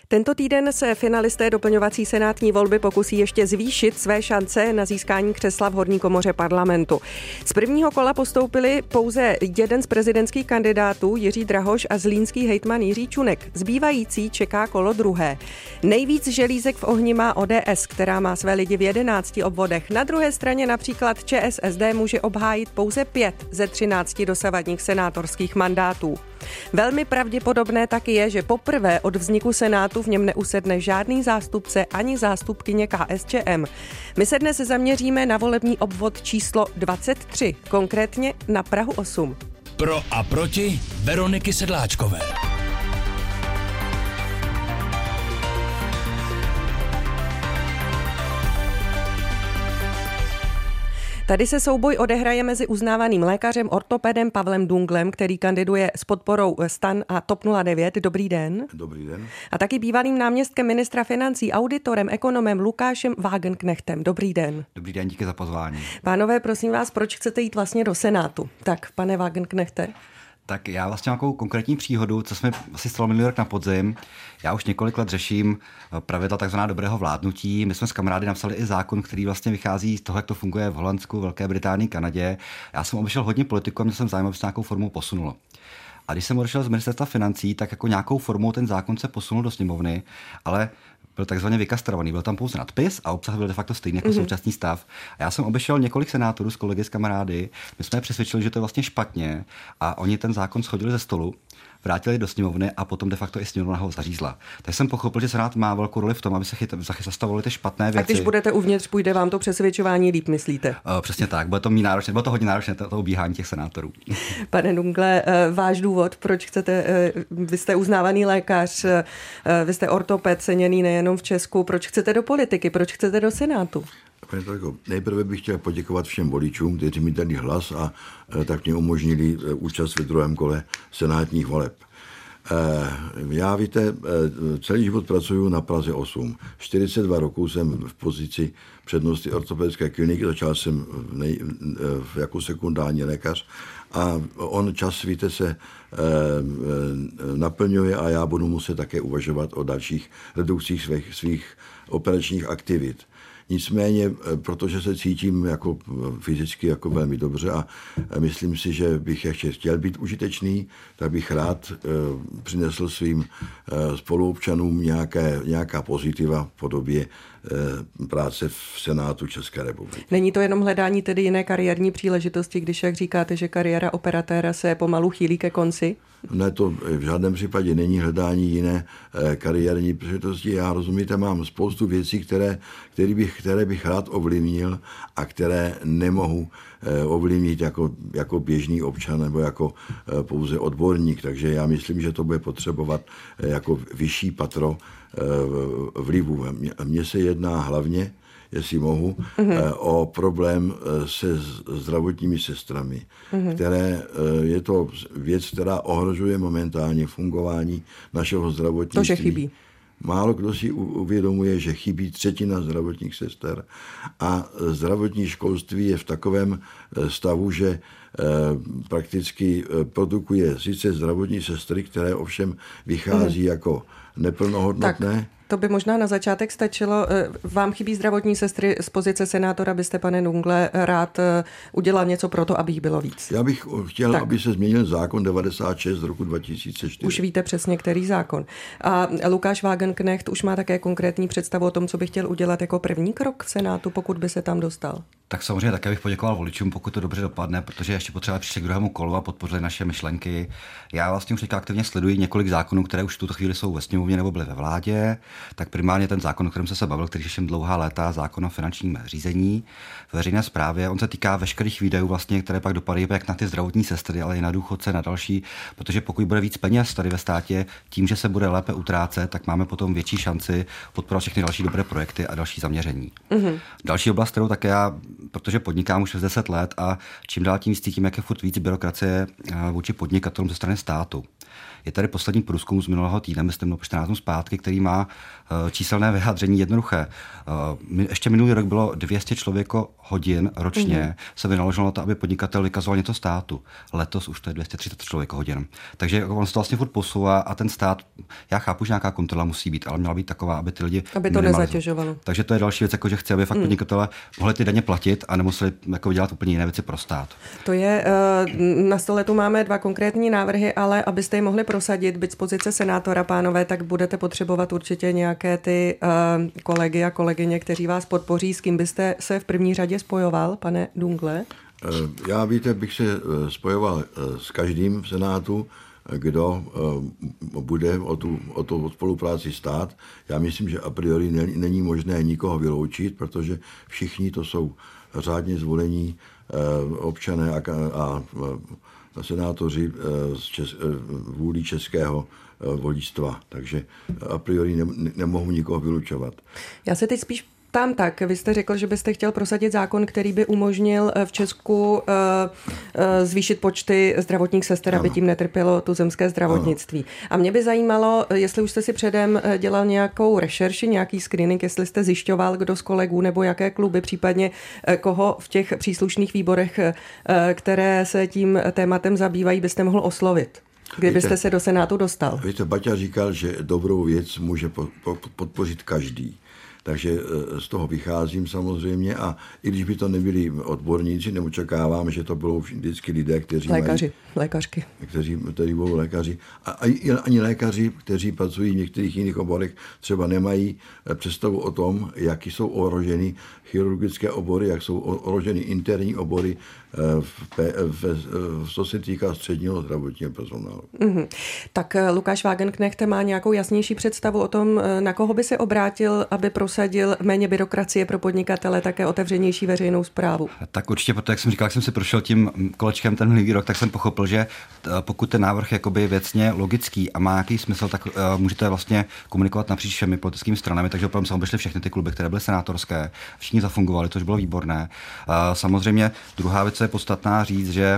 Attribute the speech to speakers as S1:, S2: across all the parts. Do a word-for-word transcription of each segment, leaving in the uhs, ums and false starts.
S1: Tento týden se finalisté doplňovací senátní volby pokusí ještě zvýšit své šance na získání křesla v horní komoře parlamentu. Z prvního kola postoupili pouze jeden z prezidentských kandidátů, Jiří Drahoš, a zlínský hejtman Jiří Čunek. Zbývající čeká kolo druhé. Nejvíc želízek v ohni má O D S, která má své lidi v jedenácti obvodech. Na druhé straně například Č S S D může obhájit pouze pět ze třinácti dosavadních senátorských mandátů. Velmi pravděpodobné taky je, že poprvé od vzniku Senátu v něm neusedne žádný zástupce ani zástupkyně K S Č M. My se dnes zaměříme na volební obvod číslo dvacet tři, konkrétně na Prahu osm.
S2: Pro a proti Veroniky Sedláčkové.
S1: Tady se souboj odehraje mezi uznávaným lékařem, ortopedem Pavlem Dunglem, který kandiduje s podporou STAN a TOP nula devět. Dobrý den.
S3: Dobrý den.
S1: A taky bývalým náměstkem ministra financí, auditorem, ekonomem Lukášem Wagenknechtem. Dobrý den.
S4: Dobrý den, díky za pozvání.
S1: Pánové, prosím vás, proč chcete jít vlastně do Senátu? Tak, pane Wagenknechte.
S4: Tak já vlastně mám takovou konkrétní příhodu, co jsme asi stalo minulý rok na podzim. Já už několik let řeším pravidla takzvaná dobrého vládnutí. My jsme s kamarády napsali i zákon, který vlastně vychází z toho, jak to funguje v Holandsku, Velké Británii, Kanadě. Já jsem obešel hodně politiků a měl jsem zájem, aby se nějakou formou posunulo. A když jsem odešel z ministerstva financí, tak jako nějakou formou ten zákon se posunul do sněmovny, ale byl takzvaně vykastrovaný. Byl tam pouze nadpis a obsah byl de facto stejný jako mm-hmm. současný stav. A já jsem obešel několik senátorů s kolegy, s kamarády. My jsme je přesvědčili, že to je vlastně špatně a oni ten zákon shodili ze stolu, vrátili do sněmovny a potom de facto i sněmovna ho zařízla. Tak jsem pochopil, že Senát má velkou roli v tom, aby se chyt, zastavovaly ty špatné věci.
S1: A když budete uvnitř, půjde vám to přesvědčování líp, myslíte?
S4: Uh, přesně tak, bude to mít náročné, bylo to hodně náročné, to, to obíhání těch senátorů.
S1: Pane Dungle, váš důvod, proč chcete, vy jste uznávaný lékař, vy jste ortoped, ceněný nejenom v Česku, proč chcete do politiky, proč chcete do Senátu?
S3: Nejprve bych chtěl poděkovat všem voličům, kteří mi dali hlas a tak mě umožnili účast ve druhém kole senátních voleb. Já, víte, celý život pracuji na Praze osm. čtyřicet dva roků jsem v pozici přednosty ortopedické kliniky, začal jsem v nej, v jako sekundární lékař a on čas, víte, se naplňuje a já budu muset také uvažovat o dalších redukcích svých, svých operačních aktivit. Nicméně, protože se cítím jako fyzicky jako velmi dobře a myslím si, že bych ještě chtěl být užitečný, tak bych rád přinesl svým spoluobčanům nějaké, nějaká pozitiva v podobě práce v Senátu České republiky.
S1: Není to jenom hledání tedy jiné kariérní příležitosti, když, jak říkáte, že kariéra operatéra se pomalu chýlí ke konci?
S3: Ne, to v žádném případě není hledání jiné kariérní příležitosti. Já, rozumíte, mám spoustu věcí, které, které, bych, které bych rád ovlivnil a které nemohu ovlivnit jako, jako běžný občan nebo jako pouze odborník. Takže já myslím, že to bude potřebovat jako vyšší patro vlivu. Mně se jedná hlavně, jestli mohu, mm-hmm. o problém se zdravotními sestrami, mm-hmm. které je to věc, která ohrožuje momentálně fungování našeho zdravotnictví.
S1: To, že chybí.
S3: Málo kdo si uvědomuje, že chybí třetina zdravotních sester a zdravotní školství je v takovém stavu, že prakticky produkuje sice zdravotní sestry, které ovšem vychází mm-hmm. jako neplnohodnotné.
S1: Tak. To by možná na začátek stačilo. Vám chybí zdravotní sestry z pozice senátora, byste, pane Dungle, rád udělal něco pro to, aby jich bylo víc.
S3: Já bych chtěl, tak. aby se změnil zákon devadesát šest z roku dva tisíce čtyři.
S1: Už víte přesně, který zákon. A Lukáš Wagenknecht už má také konkrétní představu o tom, co by chtěl udělat jako první krok v Senátu, pokud by se tam dostal.
S4: Tak samozřejmě také bych poděkoval voličům, pokud to dobře dopadne, protože ještě potřeba přišli k druhému kolu a podpořili naše myšlenky. Já vlastně už teďka aktivně sleduji několik zákonů, které už v tuto chvíli jsou ve sněmovně nebo byly ve vládě. Tak primárně ten zákon, o kterém jsem se bavil, který řeším dlouhá léta, zákon o finančním řízení v veřejné správě. On se týká veškerých výdajů, vlastně, které pak dopadají jak na ty zdravotní sestry, ale i na důchodce, na další, protože pokud bude víc peněz tady ve státě, tím, že se bude lépe utrácet, tak máme potom větší šanci podporovat všechny další dobré projekty a další zaměření. Mm-hmm. Další oblast, kterou také já, protože podnikám už deset let a čím dál tím cítím, jak je furt víc byrokracie vůči podnikatelům ze strany státu. Je tady poslední průzkum z minulého týdne, myslím, čtrnáct dnů zpátky, který má číselné vyjádření jednoduché. Ještě minulý rok bylo dvě stě člověko hodin ročně mm-hmm. se vynaložilo na to, aby podnikatel vykazoval něco státu. Letos už to je dvě stě třicet člověk hodin. Takže on se to vlastně furt posouvá a ten stát, já chápu, že nějaká kontrola musí být, ale měla být taková, aby ty lidi
S1: aby to nezatěžovalo.
S4: Takže to je další věc, jako že chci, aby fakt mm. podnikatelé mohli ty daně platit a nemuseli jako dělat úplně jiné věci pro stát.
S1: To je, na stole tu máme dva konkrétní návrhy, ale abyste je mohli prosadit, byť z pozice senátora, pánové, tak budete potřebovat určitě nějaké ty kolegy a kolegyně, kteří vás podpoří. S kým byste se v první řadě spojoval, pane Dungle?
S3: Já, víte, bych se spojoval s každým v Senátu, kdo bude o tu, o tu spolupráci stát. Já myslím, že a priori není možné nikoho vyloučit, protože všichni to jsou řádně zvolení občané a, a, a senátoři z čes, vůli českého voličstva. Takže a priori ne, nemohu nikoho vylučovat. Já
S1: se teď spíš tam tak, vy jste řekl, že byste chtěl prosadit zákon, který by umožnil v Česku uh, uh, zvýšit počty zdravotních sester, ano. aby tím netrpělo tuzemské zdravotnictví. Ano. A mě by zajímalo, jestli už jste si předem dělal nějakou rešerši, nějaký screening, jestli jste zjišťoval, kdo z kolegů nebo jaké kluby, případně koho v těch příslušných výborech, které se tím tématem zabývají, byste mohl oslovit, kdybyste víte, se do Senátu dostal.
S3: Víte, Baťa říkal, že dobrou věc může podpořit každý. Takže z toho vycházím samozřejmě a i když by to nebyli odborníci, neočekávám, že to budou vždycky lidé, kteří
S1: lékaři,
S3: mají,
S1: lékařky.
S3: Kteří, kteří budou lékaři. A ani lékaři, kteří pracují v některých jiných oborech, třeba nemají představu o tom, jaký jsou ohroženy chirurgické obory, jak jsou ohroženy interní obory, v, v, v, co se týká středního zdravotního personálu.
S1: Mm-hmm. Tak Lukáš Wagenknecht má nějakou jasnější představu o tom, na koho by se obrátil, aby prosadil méně byrokracie pro podnikatele, také otevřenější veřejnou správu? Tak
S4: určitě, protože jak jsem říkal, jak jsem si prošel tím kolečkem ten minulý rok, tak jsem pochopil, že pokud ten návrh jakoby věcně logický a má nějaký smysl, tak uh, můžete vlastně komunikovat napříč všemi politickými stranami, takže opravdu se obešly všechny ty kluby, které byly senátorské, všichni zafungovali, což bylo výborné. Uh, samozřejmě druhá věc je podstatná říct, že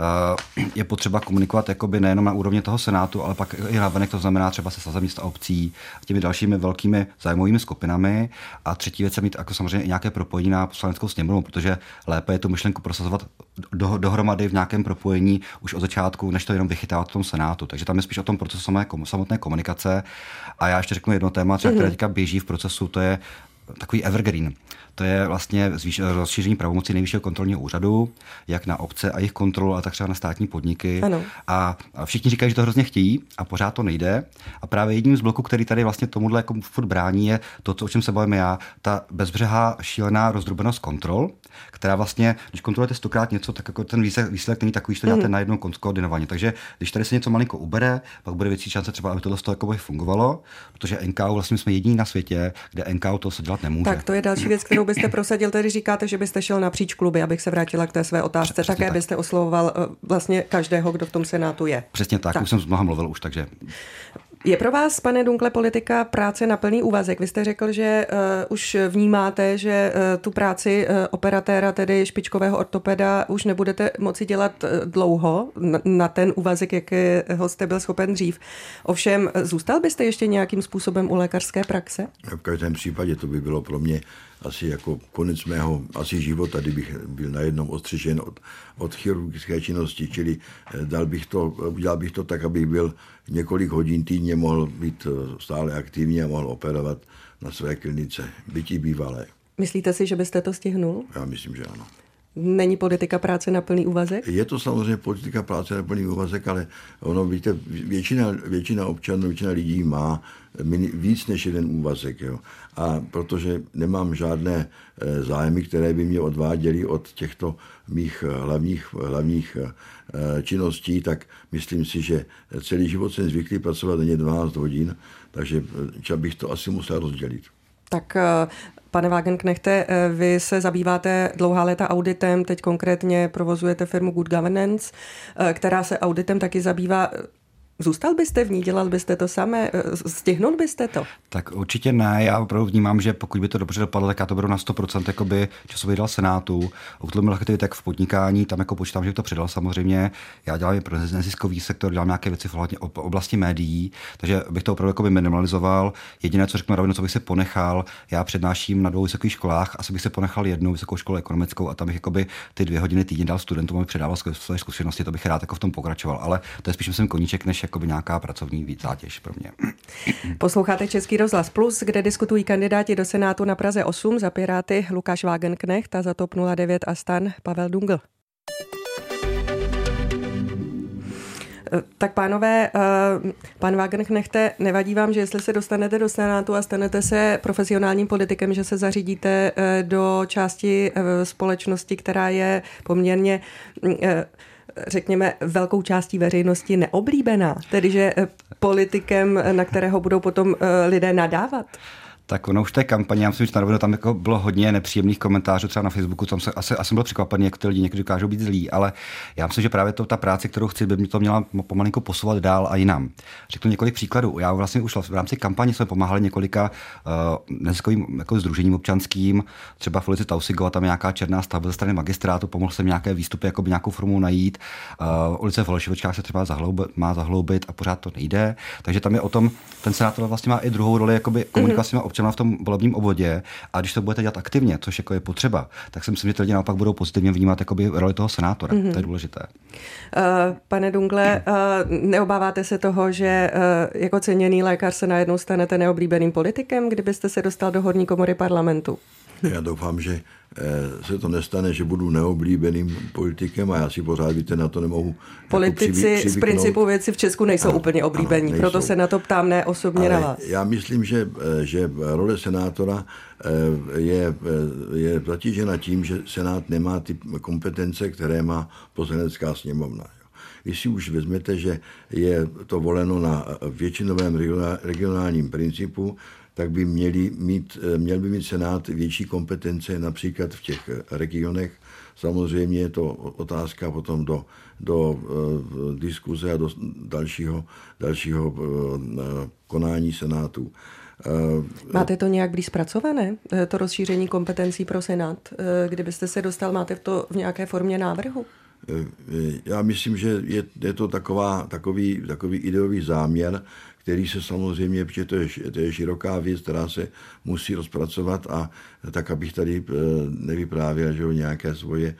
S4: uh, je potřeba komunikovat jakoby nejenom na úrovni toho Senátu, ale pak i navenek, to znamená třeba se Svazem měst a obcí, těmi dalšími velkými zájmovými skupinami. A třetí věc je mít jako samozřejmě i nějaké propojení na poslaneckou sněmovnu, protože lépe je tu myšlenku prosazovat do, dohromady v nějakém propojení už od začátku, než to jenom vychytávat v tom Senátu. Takže tam je spíš o tom procesu samé, samotné komunikace. A já ještě řeknu jedno téma, třeba, které teďka běží v procesu, to je takový evergreen. To je vlastně rozšíření pravomocí Nejvyššího kontrolního úřadu, jak na obce a jejich kontrolu, ale tak třeba na státní podniky.
S1: Ano.
S4: A všichni říkají, že to hrozně chtějí a pořád to nejde. A právě jedním z bloků, který tady vlastně tomuhle jako furt brání, je to, o čem se bavím já, ta bezbřehá šílená rozdrobenost kontrol, která vlastně, když kontrolujete stokrát něco, tak jako ten výsledek, výsledek není takový, že to děláte mm. najednou koordinovaně. Takže když tady se něco malinko ubere, pak bude větší šance třeba, aby tohle z toho jako fungovalo, protože N K U vlastně jsme jediní na světě, kde N K U to se dělat nemůže.
S1: Tak to je další věc, kterou byste prosadil, tedy říkáte, že byste šel napříč kluby, abych se vrátila k té své otázce. Přesně také tak. Byste oslovoval vlastně každého, kdo v tom Senátu je.
S4: Přesně tak, tak. Už jsem z mnoha mluvil už, takže...
S1: Je pro vás, pane Dunkle, politika práce na plný úvazek? Vy jste řekl, že uh, už vnímáte, že uh, tu práci uh, operatéra, tedy špičkového ortopeda, už nebudete moci dělat uh, dlouho na, na ten úvazek, jakého jste byl schopen dřív. Ovšem, zůstal byste ještě nějakým způsobem u lékařské praxe?
S3: V každém případě to by bylo pro mě asi jako konec mého asi života, kdybych byl najednou odstřižen od, od chirurgické činnosti, čili dal bych to, udělal bych to tak, abych byl několik hodin týdně mohl být stále aktivní a mohl operovat na své klinice, bytí bývalé.
S1: Myslíte si, že byste to stihnul?
S3: Já myslím, že ano.
S1: Není politika práce na plný úvazek?
S3: Je to samozřejmě politika práce na plný úvazek, ale ono, víte, většina, většina občanů, většina lidí má víc než jeden úvazek. Jo. A protože nemám žádné zájmy, které by mě odváděly od těchto mých hlavních, hlavních činností, tak myslím si, že celý život jsem zvyklý pracovat denně dvanáct hodin, takže bych to asi musel rozdělit.
S1: Tak pane Wagenknechte, vy se zabýváte dlouhá léta auditem, teď konkrétně provozujete firmu Good Governance, která se auditem taky zabývá. Zůstal byste v ní, dělal byste to samé, stihnul byste to?
S4: Tak určitě ne, já opravdu vnímám, že pokud by to dobře dopadlo, tak já to beru na sto procent jakoby časově dal Senátu. Utlumil aktivity tak v podnikání, tam jako počítám, že by to přidal samozřejmě. Já dělám pro neziskový sektor, dělám nějaké věci v oblasti médií, takže bych to opravdu jakoby minimalizoval. Jediné, co řeknu rovnou, co bych si ponechal, já přednáším na dvou vysokých školách, asi bych si ponechal jednu vysokou školu ekonomickou a tam bych jakoby ty dvě hodiny týdně dal studentům, aby předával své zkušenosti, to bych rád jako v tom pokračoval, ale to je spíš myslím koníček než jakoby nějaká pracovní zátěž pro mě.
S1: Posloucháte Český rozhlas Plus, kde diskutují kandidáti do Senátu na Praze osm, za Piráty Lukáš Wagenknecht a za TOP nula devět a STAN Pavel Dungl. Tak pánové, pan Wagenknechte, nevadí vám, že jestli se dostanete do Senátu a stanete se profesionálním politikem, že se zařídíte do části společnosti, která je poměrně, řekněme, velkou částí veřejnosti neoblíbená, tedy že politikem, na kterého budou potom lidé nadávat?
S4: Tak ono už té kampaně, já myslím, že na tam jako bylo hodně nepříjemných komentářů, třeba na Facebooku, tam se, asi, asi jsem byl překvapený, jak ty lidi někdy dokážou být zlí, ale já myslím, že právě to, ta práce, kterou chci, by mě to měla pomalinko posouvat dál a jinam. Řeknu několik příkladů. Já vlastně už v rámci kampaně jsme pomáhali několika uh, neziskovým jako sdružením občanským, třeba v ulici Tausigova, tam nějaká černá stavba ze strany magistrátu, pomohl jsem nějaké výstupy jakoby nějakou formou najít. Uh, ulice v Holešovičkách se třeba zahloubit, má zahloubit a pořád to nejde. Takže tam je o tom, ten senátor vlastně má i druhou roli jakoby komunikovat s těma občany v tom volebním obvodě, a když to budete dělat aktivně, což jako je potřeba, tak si myslím, že ty lidi naopak budou pozitivně vnímat jakoby roli toho senátora. Mm-hmm. To je důležité.
S1: Uh, pane Dungle, uh, neobáváte se toho, že uh, jako ceněný lékař se najednou stanete neoblíbeným politikem, kdybyste se dostal do horní komory parlamentu?
S3: Já doufám, že se to nestane, že budu neoblíbeným politikem a já si pořád, víte, na to nemohu.
S1: Politici jako z principu věci v Česku nejsou ano, úplně oblíbení, ano, nejsou. Proto se na to ptám ne osobně
S3: ale
S1: na vás.
S3: Já myslím, že, že role senátora je, je zatížena tím, že Senát nemá ty kompetence, které má Poslanecká sněmovna. Když si už vezmete, že je to voleno na většinovém regionálním principu, tak by měli mít, měl by mít Senát větší kompetence například v těch regionech. Samozřejmě je to otázka potom do, do uh, diskuze a do dalšího, dalšího uh, konání Senátu.
S1: Uh, máte to nějak blíž zpracované, to rozšíření kompetencí pro Senát? Kdybyste se dostal, máte to v nějaké formě návrhu?
S3: Já myslím, že je, je to taková, takový, takový ideový záměr, který se samozřejmě, protože to je, to je široká věc, která se musí rozpracovat, a tak, abych tady nevyprávěl, že o nějaké svoje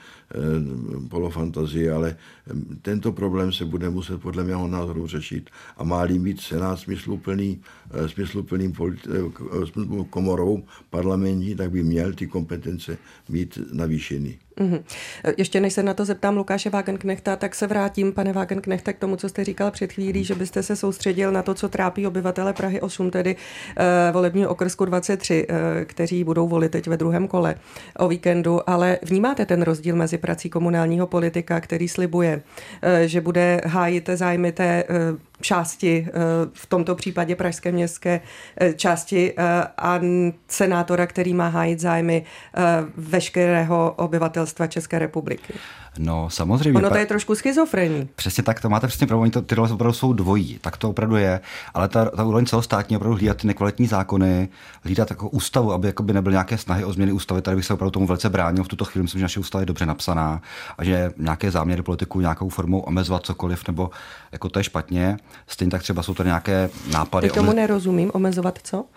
S3: polofantazie, ale tento problém se bude muset podle mého názoru řešit, a má-li mít Senát smysluplný, smysluplným politi- komorou parlamentní, tak by měl ty kompetence mít navýšený.
S1: Mm-hmm. Ještě než se na to zeptám Lukáše Wagenknechta, tak se vrátím, pane Wagenknechte, k tomu, co jste říkal před chvílí, že byste se soustředil na to, co trápí obyvatele Prahy osm, tedy uh, volebního okrsku dvacet tři, uh, kteří budou volit teď ve druhém kole o víkendu, ale vnímáte ten rozdíl mezi prací komunálního politika, který slibuje, uh, že bude hájit zájmy té uh, části, v tomto případě pražské městské části, a senátora, který má hájit zájmy veškerého obyvatelstva České republiky?
S4: No, samozřejmě.
S1: Ono to je trošku schizofrení.
S4: Přesně tak, to máte přesně pravdu, ty role opravdu jsou dvojí, tak to opravdu je, ale ta, ta úroveň celostátní opravdu hlídat ty nekvalitní zákony, hlídat jako ústavu, aby jakoby nebyly nějaké snahy o změny ústavy, tady bych se opravdu tomu velice bránil. V tuto chvíli myslím, že naše ústava je dobře napsaná a že nějaké záměry politiků nějakou formou omezovat cokoliv, nebo jako to je špatně. Stejně tak třeba jsou to nějaké nápady.
S1: Ty tomu omez... nerozumím, omezovat co? Uh,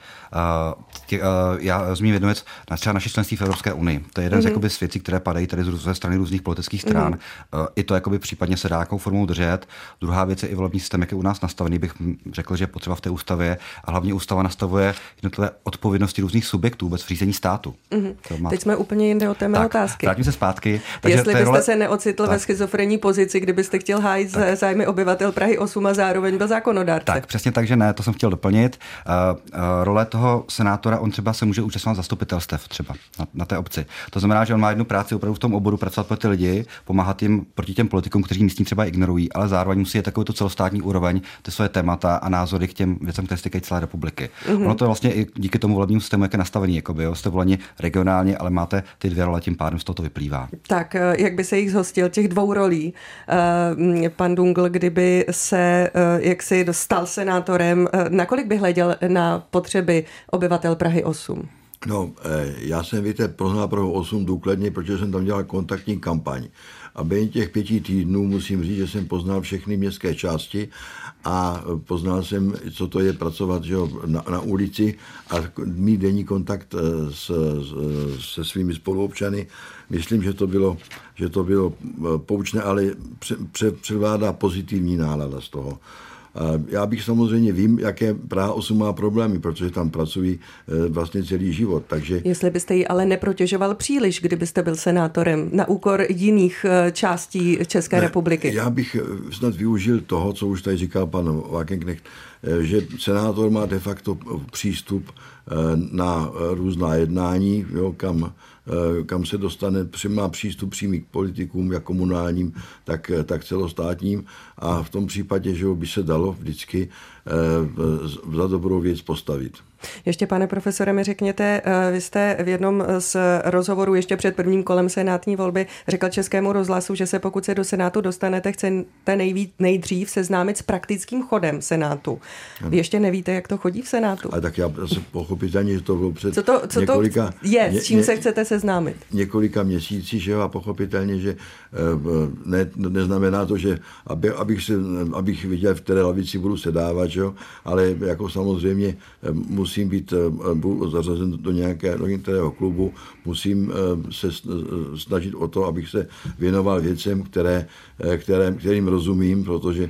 S4: tě, uh, já rozumím jednu věc, třeba naše členství v Evropské unii. To je jeden mm-hmm. z jakoby z věcí, které padají tady ze strany různých politických stran. Mm-hmm. I to jakoby případně se dá jakou formou držet. Druhá věc je i volební systém, jak je u nás nastavený, bych řekl, že je potřeba v té ústavě, a hlavně ústava nastavuje jednotlivé odpovědnosti různých subjektů vůbec v řízení státu.
S1: Mm-hmm. Má... Teď jsme úplně jinde od té mé otázky.
S4: Vrátím se zpátky. Takže
S1: jestli byste
S4: role...
S1: se neocitl tak. ve schizofrenní pozici, kdybyste chtěl hájit tak. zájmy obyvatel Prahy osm a zároveň byl zákonodárce.
S4: Tak, přesně tak, že ne, to jsem chtěl doplnit. Uh, uh, role toho senátora, on třeba se může účastnit zastupitelstev třeba na, na té obci. To znamená, že on má jednu práci opravdu v tom oboru, pracovat pro ty lidi, pomáhat jim proti těm politikům, kteří místní třeba ignorují, ale zároveň musí je takovou celostátní úroveň, ty svoje témata a názory k těm věcem, které se týkají celé republiky. Mm-hmm. Ono to je vlastně i díky tomu volebnímu systému, jak je nastavený, jakoby, jo, jste voleni regionálně, ale máte ty dvě role, tím pádem z toho to vyplývá.
S1: Tak, jak by se jich zhostil těch dvou rolí, pan Dungl, kdyby se jak si dostal senátorem, nakolik by hleděl na potřeby obyvatel Prahy osm?
S3: No, já jsem, víte, poznal Prahu osm důkladně, protože jsem tam dělal kontaktní kampaň. A během těch pěti týdnů musím říct, že jsem poznal všechny městské části a poznal jsem, co to je pracovat, že jo, na, na ulici a mít denní kontakt s, se svými spoluobčany. Myslím, že to bylo, že to bylo poučné, ale převládá pozitivní nálada z toho. Já bych samozřejmě vím, jaké Praha osm má problémy, protože tam pracují vlastně celý život. Takže...
S1: Jestli byste ji ale neprotěžoval příliš, kdybyste byl senátorem na úkor jiných částí České ne, republiky.
S3: Já bych snad využil toho, co už tady říkal pan Wagenknecht, že senátor má de facto přístup na různá jednání, jo, kam, kam se dostane, má přístup přímý k politikům, jak komunálním, tak, tak celostátním a v tom případě, že by se dalo vždycky za dobrou věc postavit.
S1: Ještě, pane profesore, mi řekněte, vy jste v jednom z rozhovorů ještě před prvním kolem senátní volby řekl Českému rozhlasu, že se pokud se do Senátu dostanete, chcete nejvíc, nejdřív seznámit s praktickým chodem Senátu. Vy ještě nevíte, jak to chodí v Senátu?
S3: A tak já se pochopitelně, že to bylo před
S1: co to, co
S3: několika...
S1: To je, s čím ně, se chcete seznámit?
S3: Několika měsící, že jo, a pochopitelně, že ne, neznamená to, že aby, abych, se, abych viděl, v které lavici budu sedávat, že jo, ale jako samozřejmě musím musím být zařazen do nějakého, do nějakého klubu, musím se snažit o to, abych se věnoval věcem, které, které, kterým rozumím, protože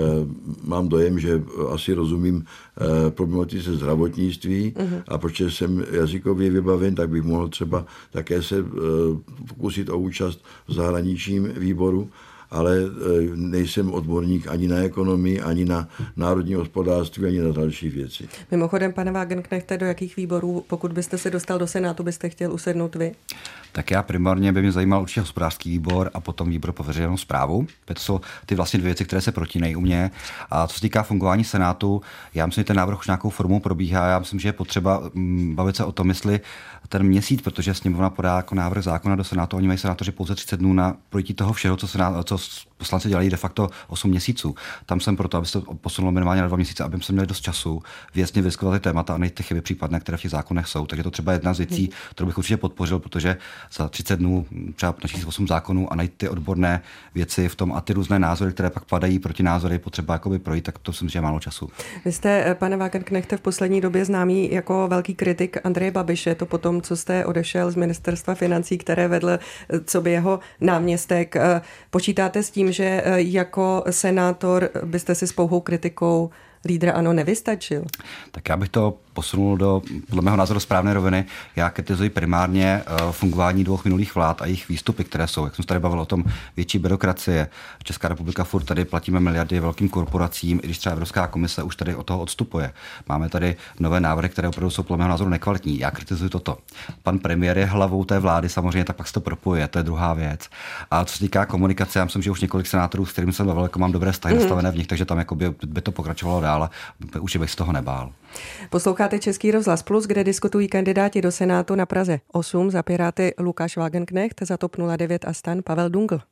S3: mám dojem, že asi rozumím problematice zdravotnictví uh-huh. a protože jsem jazykově vybaven, tak bych mohl třeba také se pokusit o účast v zahraničním výboru, ale nejsem odborník ani na ekonomii, ani na národní hospodářství, ani na další věci.
S1: Mimochodem, pane Wagenknechte, do jakých výborů, pokud byste se dostal do Senátu, byste chtěl usednout vy?
S4: Tak já primárně by mě zajímal určitě hospodářský výbor a potom výbor pro veřejnou správu. To jsou ty vlastně dvě věci, které se protínají u mě. A co se týká fungování Senátu, já myslím, že ten návrh už nějakou formou probíhá. Já myslím, že je potřeba bavit se o tom, jestli ten měsíc, protože sněmovna podá jako návrh zákona do Senátu, oni mají senátoři pouze třicet dnů na projití toho všeho, co, senát, co poslanci dělají de facto osm měsíců. Tam jsem proto, aby se to posunulo minimálně na dva měsíce, aby jsme měli dost času věcně vyskovat ty témata a najít ty chyby případné, které v těch zákonech jsou. Takže to třeba jedna z věcí, kterou bych určitě podpořil, protože za třicet dnů třeba načíst osm zákonů a najít ty odborné věci v tom a ty různé názory, které pak padají proti názory, potřeba jakoby projít, tak to si myslím, že je málo času.
S1: Vy jste, pane Wagenknechte, v poslední době známý jako velký kritik Andreje Babiše, to potom, co jste odešel z ministerstva financí, které vedl co by jeho náměstek. Počítáte s tím, že jako senátor byste si s pouhou kritikou lídra ANO nevystačil?
S4: Tak já bych to posunul do, podle mého názoru, správné roviny. Já kritizuji primárně uh, fungování dvou minulých vlád a jejich výstupy, které jsou. Jak jsem se tady bavil o tom, větší byrokracie. Česká republika furt tady platíme miliardy velkým korporacím, i když třeba Evropská komise už tady od toho odstupuje. Máme tady nové návrhy, které opravdu jsou podle mého názoru nekvalitní. Já kritizuji toto. Pan premiér je hlavou té vlády, samozřejmě, tak pak se to propojuje, to je druhá věc. A co se týká komunikace, já myslím, že už několik senátorů, s kterými jsem bavil, jako mám dobré vztahy mm. nastavené v nich, takže tam jako by, by to pokračovalo dál. Už bych z toho nebál.
S1: Posloucháte Český rozhlas Plus, kde diskutují kandidáti do Senátu na Praze osm, za Piráty Lukáš Wagenknecht, za TOP nula devět a STAN Pavel Dungl.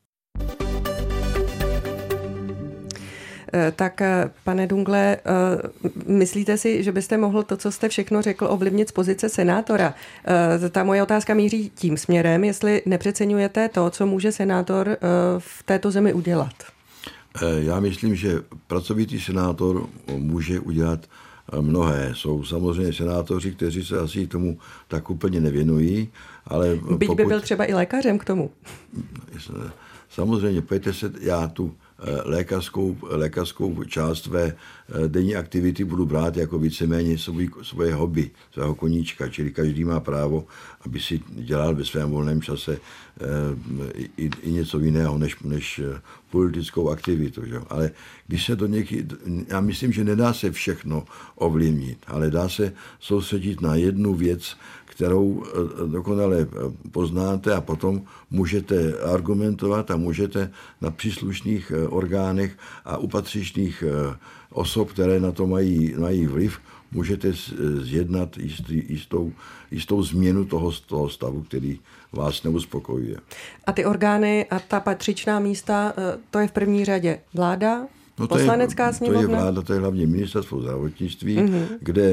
S1: Tak, pane Dungle, myslíte si, že byste mohl to, co jste všechno řekl, ovlivnit z pozice senátora? Ta moje otázka míří tím směrem, jestli nepřeceňujete to, co může senátor v této zemi udělat.
S3: Já myslím, že pracovitý senátor může udělat mnohé. Jsou samozřejmě senátoři, kteří se asi tomu tak úplně nevěnují, ale
S1: Byť pokud... by byl třeba i lékařem k tomu.
S3: Samozřejmě, pojďte se, já tu lékařskou, lékařskou část své denní aktivity budu brát jako víceméně svůj, svoje hobby, svého koníčka, čili každý má právo, aby si dělal ve svém volném čase i, i něco jiného než, než politickou aktivitu. Že? Ale když se do někdy, já myslím, že nedá se všechno ovlivnit, ale dá se soustředit na jednu věc, kterou dokonale poznáte a potom můžete argumentovat a můžete na příslušných orgánech a u patřičných osob, které na to mají, mají vliv, můžete zjednat jistý, jistou, jistou změnu toho, toho stavu, který vás neuspokojuje.
S1: A ty orgány a ta patřičná místa, to je v první řadě vláda,
S3: No to
S1: Poslanecká
S3: je,
S1: sněmovna?
S3: To je vláda, to je hlavně ministerstvo zdravotnictví, mm-hmm. kde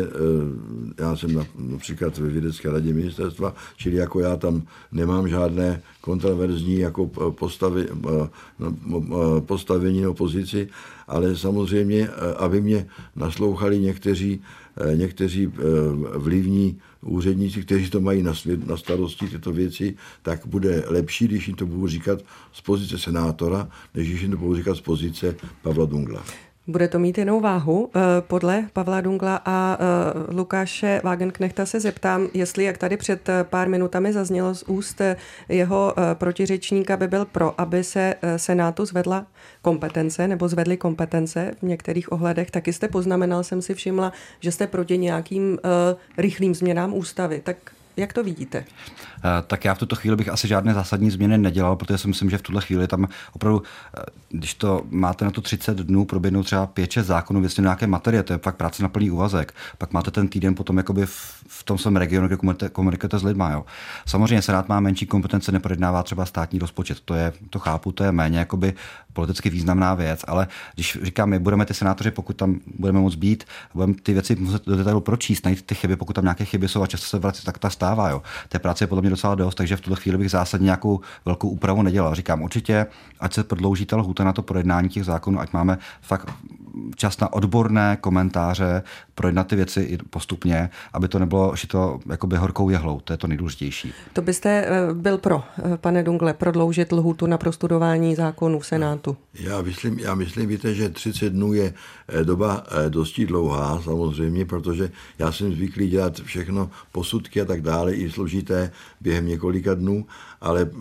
S3: já jsem například ve vědecké radě ministerstva, čili jako já tam nemám žádné kontroverzní jako postavi, postavení nebo pozici, ale samozřejmě, aby mě naslouchali někteří, někteří vlivní úředníci, kteří to mají na, svět, na starosti tyto věci, tak bude lepší, když jim to budu říkat z pozice senátora, než když jim to budu říkat z pozice Pavla Dungla.
S1: Bude to mít jinou váhu. Podle Pavla Dungla a Lukáše Wagenknechta se zeptám, jestli, jak tady před pár minutami zaznělo z úst jeho protiřečníka, by byl pro, aby se Senátu zvedla kompetence nebo zvedly kompetence v některých ohledech. Taky jste poznamenal, jsem si všimla, že jste proti nějakým rychlým změnám ústavy. Tak jak to vidíte?
S4: Tak já v tuto chvíli bych asi žádné zásadní změny nedělal, protože si myslím, že v tuhle chvíli tam opravdu, když to máte na to třicet dnů, proběhnou třeba pět šest zákonů, věcně nějaké materie, to je fakt práce na plný úvazek. Pak máte ten týden potom jakoby v, v tom svém regionu, kde komunikujete, komunikujete s lidma. Jo. Samozřejmě Senát má menší kompetence, neprojednává třeba státní rozpočet. To je, to chápu, to je méně jakoby politicky významná věc, ale když říkám, my budeme ty senátoři, pokud tam budeme moc být, budeme ty věci muset do detailu pročíst, najít ty chyby, pokud tam nějaké chyby jsou a často se vrací, tak ta stává. Jo. Té práce je podle mě docela dost, takže v tuto chvíli bych zásadně nějakou velkou úpravu nedělal. Říkám určitě, ať se prodlouží ta lhůta na to projednání těch zákonů, ať máme fakt čas na odborné komentáře, projednat ty věci postupně, aby to nebylo šito jakoby horkou jehlou. To je to nejdůležitější.
S1: To byste byl pro, pane Dungle, prodloužit lhůtu na prostudování zákonů v Senátu? Já
S3: myslím, já myslím, víte, že třicet dnů je doba dosti dlouhá, samozřejmě, protože já jsem zvyklý dělat všechno, posudky a tak dále, i složité během několika dnů, ale e,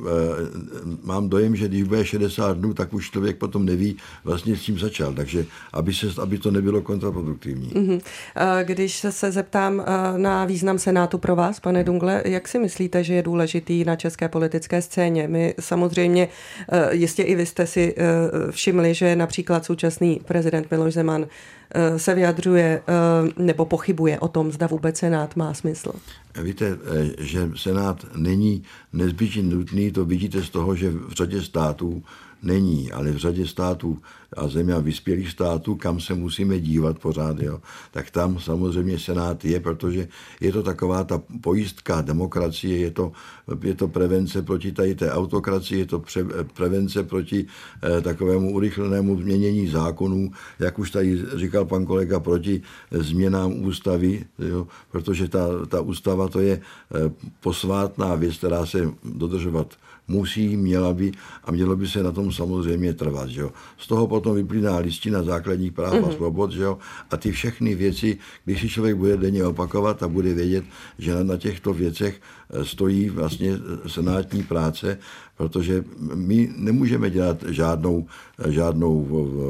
S3: mám dojem, že když bude šedesát dnů, tak už člověk potom neví vlastně s čím začal, takže aby, se, aby to nebylo kontraproduktivní. Mm-hmm.
S1: Když se zeptám na význam Senátu pro vás, pane Dungle, jak si myslíte, že je důležitý na české politické scéně? My samozřejmě, jistě i vy jste si všimli, že například současný prezident Miloš Zeman se vyjadřuje nebo pochybuje o tom, zda vůbec Senát má smysl.
S3: Víte, že Senát není nezbytně nutný, to vidíte z toho, že v řadě států není, ale v řadě států a země vyspělých států, kam se musíme dívat pořád, jo, tak tam samozřejmě Senát je, protože je to taková ta pojistka demokracie, je to, je to prevence proti tady té autokracii, je to pře, prevence proti eh, takovému urychlenému změnění zákonů, jak už tady říkal pan kolega, proti změnám ústavy, jo, protože ta, ta ústava to je eh, posvátná věc, která se dodržovat musí, měla by a mělo by se na tom samozřejmě trvat. Že jo. Z toho potom vyplývá listina základních práv mm-hmm. a svobod, že jo. A ty všechny věci, když si člověk bude denně opakovat a bude vědět, že na těchto věcech stojí vlastně senátní práce, protože my nemůžeme dělat žádnou, žádnou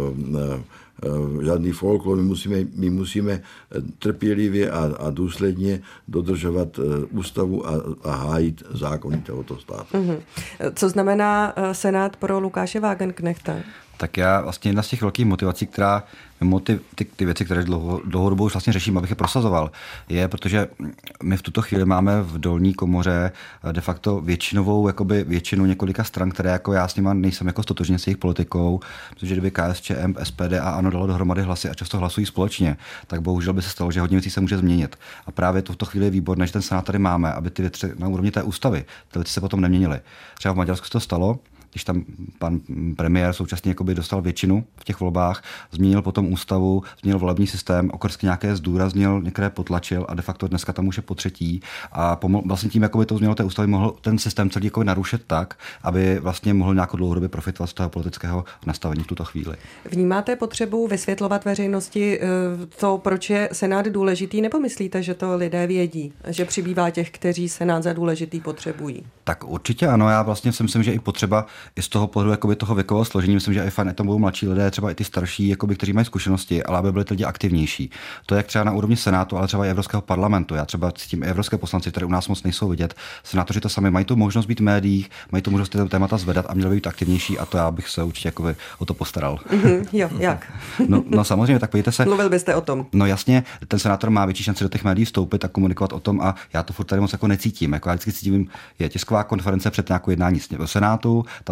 S3: žádný folklor, my musíme, my musíme trpělivě a, a důsledně dodržovat ústavu a, a hájit zákony tohoto státu. Mm-hmm.
S1: Co znamená Senát pro Lukáše Wagenknechta?
S4: Tak já vlastně jedna z těch velkých motivací, která mimo ty, ty, ty věci, které dlouho, dlouhodobou už vlastně řeším, abych je prosazoval, je, protože my v tuto chvíli máme v dolní komoře de facto většinovou, jakoby většinu několika stran, které jako já s nima nejsem jako stotožně s jejich politikou, protože kdyby K S Č M, S P D a ANO dalo dohromady hlasy a často hlasují společně, tak bohužel by se stalo, že hodně věcí se může změnit. A právě to v tuto chvíli je výborné, že ten Senát tady máme, aby ty věci na úrovni té ústavy, ty věci se potom neměnily. Třeba v Maďarsku se to stalo, když tam pan premiér současně jakoby dostal většinu v těch volbách, změnil potom ústavu, změnil volební systém, okrsky nějaké zdůraznil, některé potlačil a de facto dneska tam už je po třetí a pomohl, vlastně tím, jakoby to změnilo té ústavy, mohl ten systém celý jakoby narušit tak, aby vlastně mohl nějakou dlouhodobě profitovat z toho politického nastavení v tuto chvíli.
S1: Vnímáte potřebu vysvětlovat veřejnosti to, proč je Senát důležitý, nebo myslíte, že to lidé vědí, že přibývá těch, kteří Senát za důležitý potřebují?
S4: Tak určitě ano, já vlastně si myslím, že i potřeba i z toho pohledu jakoby toho věkového složení, myslím, že i fajn, to budou mladší lidé, třeba i ty starší, jakoby, kteří mají zkušenosti, ale aby byli ty lidi aktivnější. To je jak třeba na úrovni Senátu, ale třeba i Evropského parlamentu. Já třeba cítím i evropské poslanci, které u nás moc nejsou vidět. Senátoři to sami mají tu možnost být v médiích, mají tu možnost ty témata zvedat a měli by být aktivnější a to já bych se určitě jakoby o to postaral.
S1: Mm-hmm, jo, jak?
S4: no, no samozřejmě, tak pojďte se.
S1: Mluvil byste o tom.
S4: No jasně, ten senátor má větší šanci do těch médií vstoupit a komunikovat o tom a já to furt tady moc jako necítím. Jako já vždycky cítím, je tisková konference před nějakou jednání Senátu, tam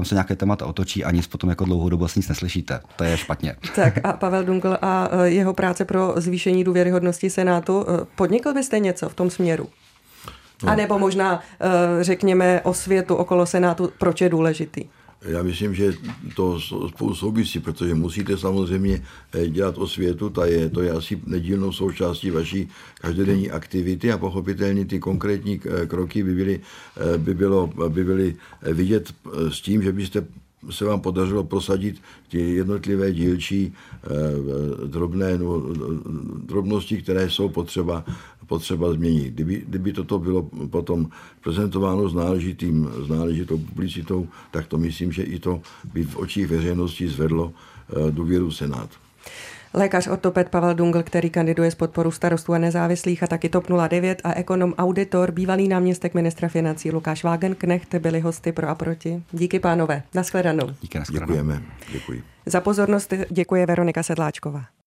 S4: tam se nějaké témata otočí a nic potom jako dlouhou dobu vlastně nic neslyšíte. To je špatně.
S1: Tak a Pavel Dungl a jeho práce pro zvýšení důvěryhodnosti Senátu, podnikl byste něco v tom směru? No. A nebo možná řekněme osvětu okolo Senátu, proč je důležitý?
S3: Já myslím, že to spolu souvisí, protože musíte samozřejmě dělat osvětu, ta je, to je asi nedílnou součástí vaší každodenní aktivity a pochopitelně ty konkrétní kroky by byly, by bylo, by byly vidět s tím, že byste se vám podařilo prosadit ty jednotlivé dílčí drobné no, drobnosti, které jsou potřeba, potřeba změnit. Kdyby, kdyby toto bylo potom prezentováno s, náležitým, s náležitou publicitou, tak to myslím, že i to by v očích veřejnosti zvedlo důvěru Senátu.
S1: Lékař ortoped Pavel Dungl, který kandiduje s podporou Starostů a nezávislých a taky TOP nula devět a ekonom auditor, bývalý náměstek ministra financí Lukáš Wagenknecht byli hosty Pro a proti. Díky pánové. Nashledanou.
S4: Díky, nashledanou.
S3: Děkujeme. Děkuji.
S1: Za pozornost děkuje Veronika Sedláčková.